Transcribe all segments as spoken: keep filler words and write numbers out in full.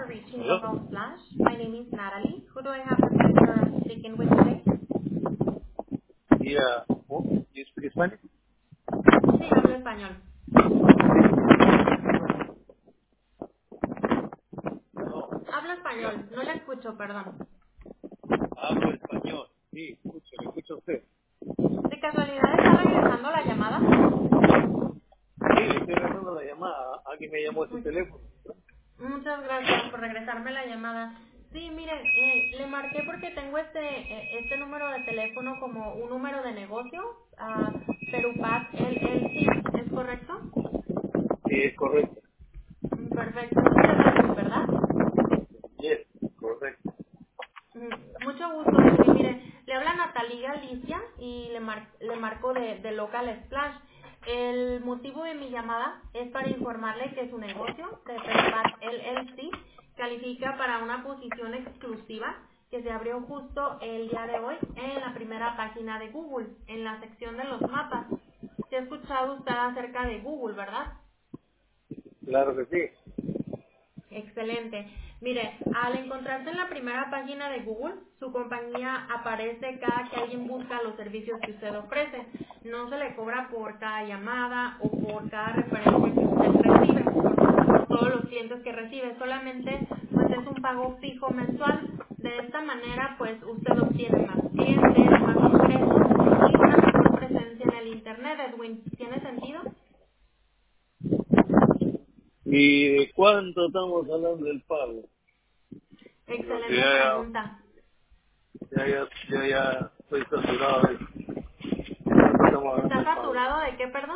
reaching Hello? Local Splash. My name is Natalie. Who do I have the pleasure of speaking with today? Yeah. Oh, you speak Spanish? Sí, hablo español. Hablo español. No le escucho, perdón. Hablo español. Sí, escucho, me escucha usted. ¿De casualidad está regresando la llamada? Sí, le estoy dando la llamada. Alguien me llamó a ese Mu- teléfono. Muchas gracias por regresarme la llamada. Sí, mire, eh, le marqué porque tengo este eh, este número de teléfono como un número de negocio, a Perupat L L C, ¿es correcto? Sí, es correcto. Mm, Perfecto, es usted Edwin, ¿verdad? Yes, correcto. Mm, Mucho gusto, Edwin. Mire, le habla Natalia Galicia y le, mar- le marco de, de Local Splash. El motivo de mi llamada es para informarle que su negocio de Perupat L L C califica para una posición exclusiva que se abrió justo el día de hoy en la primera página de Google, en la sección de los mapas. Se ha escuchado usted acerca de Google, ¿verdad? Claro que sí. Excelente. Mire, al encontrarse en la primera página de Google, su compañía aparece cada que alguien busca los servicios que usted ofrece. No se le cobra por cada llamada o por cada referencia que usted recibe, por, por todos los clientes que recibe. Solamente pues es un pago fijo mensual. De esta manera pues usted obtiene más clientes, más ingresos y una mejor presencia en el Internet, Edwin. ¿Tiene sentido? ¿Y de cuánto estamos hablando del pago? Porque Excelente ya, pregunta. ya, ya, ya, ya estoy saturado de cuánto estamos hablando ¿Está del pago. saturado de qué, perdón?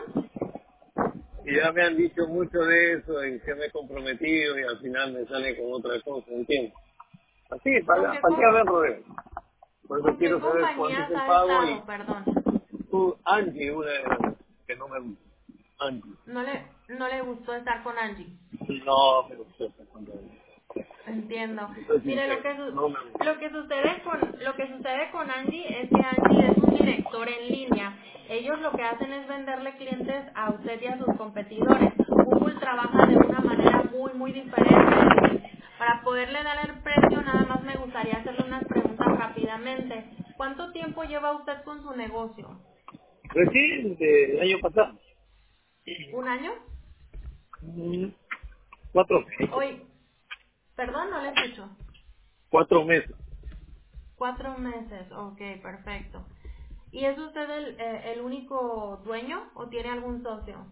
Y ya me han dicho mucho de eso, en que me he comprometido y al final me sale con otra cosa, ¿entiendes? Así, ¿Con para, qué, para qué com- haber rodeo. Por eso con qué quiero saber cuánto es compañías el ha pago y estado, perdón? tú, Angie, una de las que no me gusta. Angie. No le, no le gustó estar con Angie. No me gustó esa cuando Entiendo. soy Mire, lo sincero, que su- no me gustó. lo que sucede con lo que sucede con Angie es que Angie es un director en línea. Ellos lo que hacen es venderle clientes a usted y a sus competidores. Google trabaja de una manera muy muy diferente, Edwin. Para poderle dar el precio, nada más me gustaría hacerle unas preguntas rápidamente. ¿Cuánto tiempo lleva usted con su negocio? Recién del año pasado, ¿Un año? mm, cuatro meses, Hoy, perdón, no le escucho. cuatro meses. Cuatro meses, ok, perfecto. ¿Y es usted el, eh, el único dueño o tiene algún socio?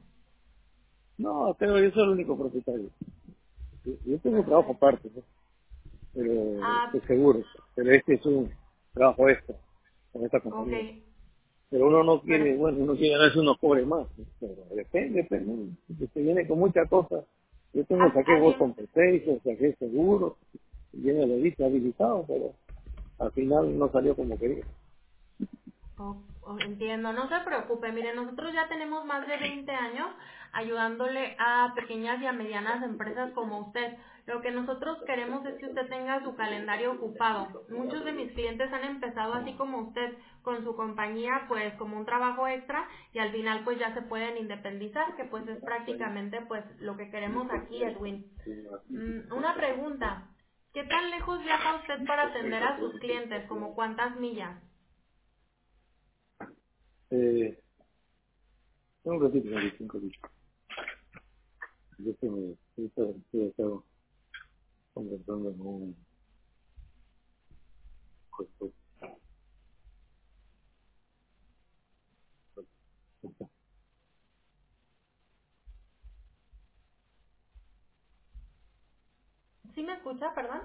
No, pero yo soy el único propietario. Yo yo tengo trabajo Perfecto. aparte, ¿no? Pero Ah, estoy seguro. Pero este es un trabajo extra con esta ok, compañía. Pero uno no quiere, per- bueno, uno quiere ganarse unos cobre más, ¿no? Pero depende, pero ¿no? Si se viene con muchas cosas. Yo tengo, ¿al- saqué Work ¿alguien, Compensation, saqué seguro, y viene lo dice habilitado, pero al final no salió como quería. Oh, oh, entiendo, no se preocupe. Mire, nosotros ya tenemos más de veinte años ayudándole a pequeñas y a medianas empresas como usted. Lo que nosotros queremos es que usted tenga su calendario ocupado. Muchos de mis clientes han empezado así como usted, con su compañía, pues como un trabajo extra y al final pues ya se pueden independizar, que pues es prácticamente pues lo que queremos aquí, Edwin. Mm, una pregunta. ¿Qué tan lejos viaja usted para atender a sus clientes? ¿Como cuántas millas? Eh, tengo un ratito, veinticinco días. Yo se me, yo estoy estoy estaba conversando con un gestor. ¿Sí me escucha, perdón?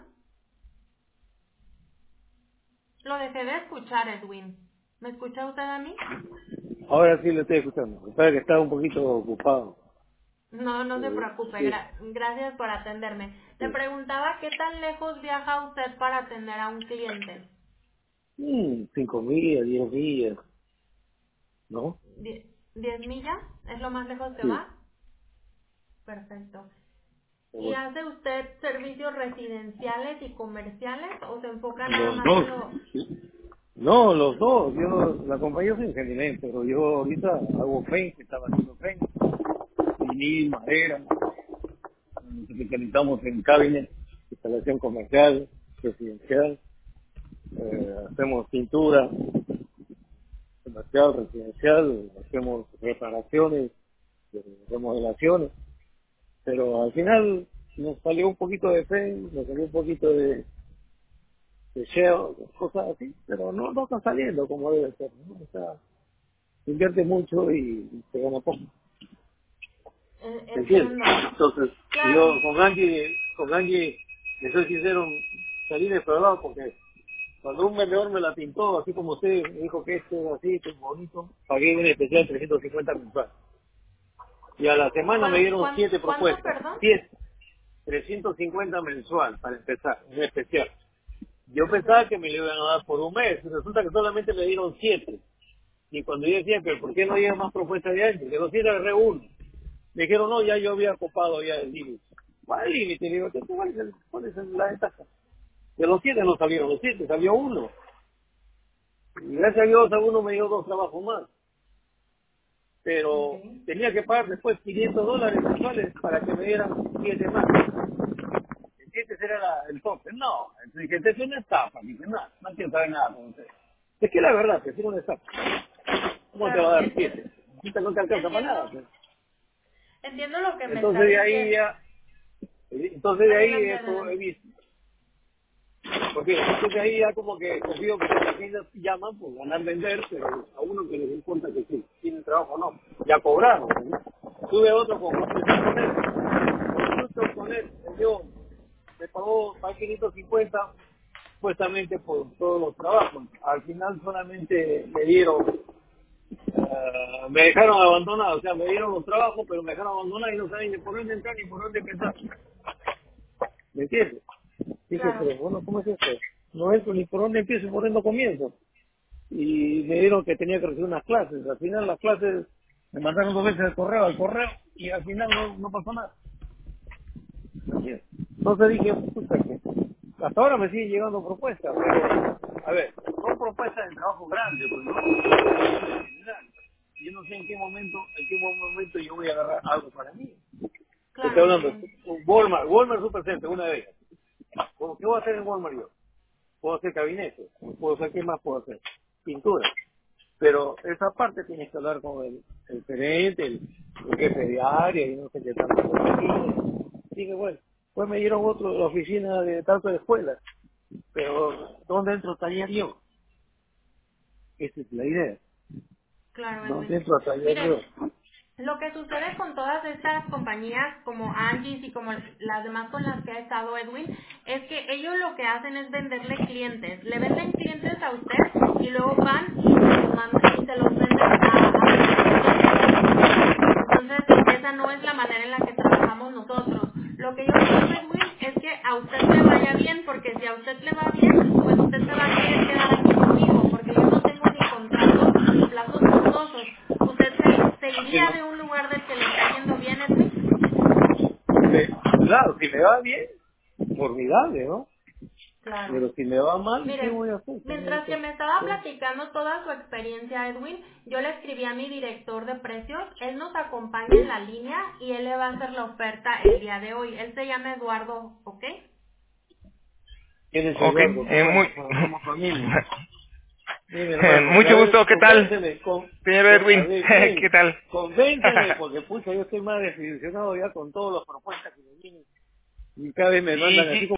Lo dejé de escuchar, Edwin. ¿Me escucha usted a mí? Ahora sí lo estoy escuchando. Espera que estaba un poquito ocupado. No, no se Eh, preocupe. sí, gra- gracias por atenderme. Le sí. preguntaba qué tan lejos viaja usted para atender a un cliente. Mm, cinco millas, diez millas, ¿no? Die- ¿Diez millas? ¿Es lo más lejos que Sí. va? Perfecto. ¿Y Bueno, hace usted servicios residenciales y comerciales o se enfoca nada los más dos. en lo... No, los dos. Yo, la compañía es ingeniería, pero yo ahorita hago frente, estaba haciendo frente, vinil, madera, nos especializamos en cabinet. instalación comercial, residencial, eh, hacemos pintura comercial, residencial, hacemos reparaciones, eh, remodelaciones, pero al final nos salió un poquito de fe, nos salió un poquito de, de shell, cosas así, pero no, no está saliendo como debe ser, ¿no? O sea, se invierte mucho y, y se gana poco. En- ¿Me entiendes? Entiendo. Entonces, Claro. yo con Angie, con Angie, le soy sincero, salí defraudado porque cuando un vendedor me la pintó, así como usted, me dijo que esto es así, que es bonito, pagué un especial trescientos cincuenta mensual. Y a la semana me ¿Cuán, dieron cuán, siete ¿Cuánto, propuestas, perdón? siete, trescientos cincuenta mensual para empezar, un especial. Yo Ok. pensaba que me lo iban a dar por un mes, y resulta que solamente me dieron siete. Y cuando yo decía, pero ¿por qué no llega más propuestas de Angie? De los siete agarré uno. Me dijeron, no, ya yo había copado ya el límite. ¿Cuál límite? Le digo, ¿cuál es, el, cuál es el- la ventaja? De los siete no salieron los siete, salió uno. Y gracias a Dios a uno me dio dos trabajos más. Ok. Pero tenía que pagar después quinientos dólares mensuales para que me dieran siete más. El siete era la- el tope. No, entonces dije, "Esta es una estafa". Dije, no, no quiero saber nada con usted. Es que la verdad, que es una estafa. ¿Cómo te va Claro, a dar entiendo. siete? Ahorita no te alcanza para nada. Entiendo. Pues. Entiendo lo que me está Entonces de ahí diciendo. ya, entonces de ahí Adelante, eso he adelante. visto. Porque entonces ahí ya como que confío que las tiendas llaman por ganar vender, pero a uno que les importa que sí, tienen trabajo o no. Ya cobraron. ¿No? Tuve otro con con él. Justo con él, yo me pagó para quinientos cincuenta supuestamente por todos los trabajos. Al final solamente me dieron, eh, me dejaron abandonado, o sea, me dieron los trabajos, pero me dejaron abandonado y no saben ni por dónde entrar ni por dónde empezar. ¿Me entiendes? Dije, Claro. pero bueno, ¿cómo es esto? No entro ni por dónde empiezo y por dónde comienzo. Y me dieron que tenía que recibir unas clases. Al final las clases me mandaron dos veces el correo al correo y al final no, no pasó nada. ¿Me entiendes? Entonces dije, puta, que hasta ahora me siguen llegando propuestas, pero, a ver, son propuestas de trabajo grande, pues no. Yo no sé en qué momento, en qué momento yo voy a agarrar algo para mí. Te estoy Claro. hablando, en- Walmart, Walmart Supercenter, una de ellas. ¿Cómo- ¿Qué voy a hacer en Walmart yo? Puedo hacer gabinete, puedo hacer, ¿qué más puedo hacer? Pintura. Pero esa parte tienes que hablar con el, el gerente, el, el jefe de área y no sé qué tanto. Dije, bueno, pues me dieron otro de la oficina de tanto de escuela, pero ¿dónde entro taller yo? Esa es la idea. Claro, ¿Dónde Edwin. entro a taller Mire, yo? lo que sucede con todas estas compañías como Angie's y como las demás con las que ha estado Edwin es que ellos lo que hacen es venderle clientes. Le venden clientes a usted y luego van y se los manda- y se los venden a, a otros clientes. Entonces, esa no es la manera en la que trabajamos nosotros. Lo que yo quiero, Edwin, es que a usted le vaya bien, porque si a usted le va bien, pues usted se va a querer quedar aquí conmigo, porque yo no tengo ni contratos ni plazos forzosos. ¿Usted se, se Que iría no- de un lugar del que le está yendo bien, Edwin? que- claro, si me va bien, formidable, ¿no? Claro. Pero si me va mal, ¿qué Mire, voy a hacer? ¿Qué voy a mientras que hacer? me estaba ¿Sí? platicando toda su experiencia, Edwin, yo le escribí a mi director de precios, él nos acompaña en la línea y él le va a hacer la oferta el día de hoy. Él se llama Eduardo, ¿ok? ¿Quién es Ok, Eduardo? eh, Bueno, muy, somos familia. Mire, eh, hermano, ya mucho ver, gusto, ¿qué tal, convénceme, con, señor con, a Edwin? ver, bien, ¿Qué tal? convénceme, porque pucha, yo estoy más desilusionado ya con todas las propuestas que me vienen y cada vez me Sí, mandan así sí, como